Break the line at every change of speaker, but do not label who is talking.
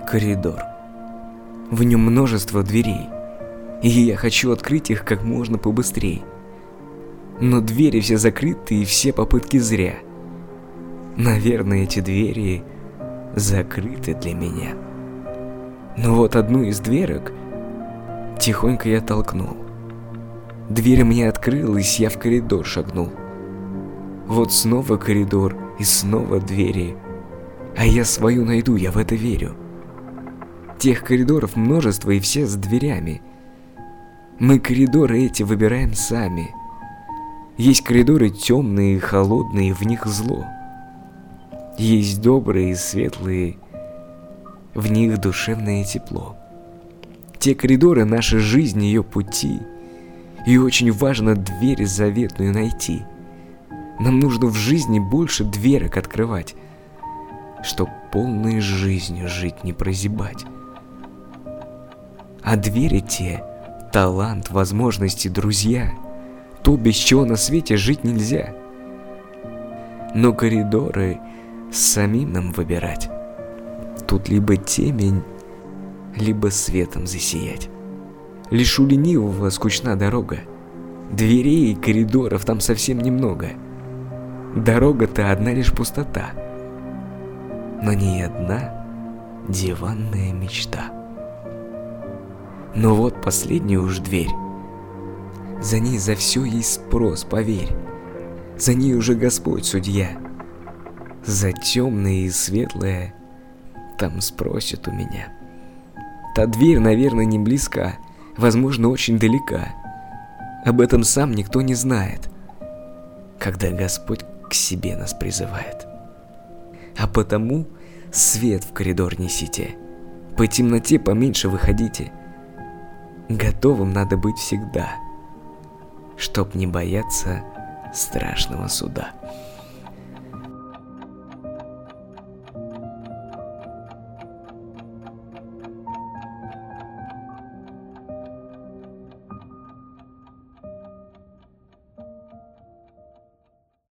Коридор. В нем множество дверей, и я хочу открыть их как можно побыстрее. Но двери все закрыты, и все попытки зря. Наверное, эти двери закрыты для меня. Но вот одну из дверок тихонько я толкнул. Дверь мне открылась, я в коридор шагнул. Вот снова коридор и снова двери. А я свою найду, я в это верю. Тех коридоров множество, и все с дверями. Мы коридоры эти выбираем сами. Есть коридоры темные и холодные, в них зло. Есть добрые и светлые, в них душевное тепло. Те коридоры — наша жизнь, ее пути. И очень важно дверь заветную найти. Нам нужно в жизни больше дверок открывать, чтоб полной жизнью жить, не прозябать. А двери те — талант, возможности, друзья, то, без чего на свете жить нельзя. Но коридоры самим нам выбирать. Тут либо темень, либо светом засиять. Лишь у ленивого скучна дорога. Дверей и коридоров там совсем немного. Дорога-то одна лишь пустота. На ней одна диванная мечта. Но вот последняя уж дверь. За ней за все есть спрос, поверь. За ней уже Господь судья. За темное и светлое там спросят у меня. Та дверь, наверное, не близка, возможно, очень далека. Об этом сам никто не знает, когда Господь к себе нас призывает. А потому свет в коридор несите, по темноте поменьше выходите. Готовым надо быть всегда, чтоб не бояться страшного суда.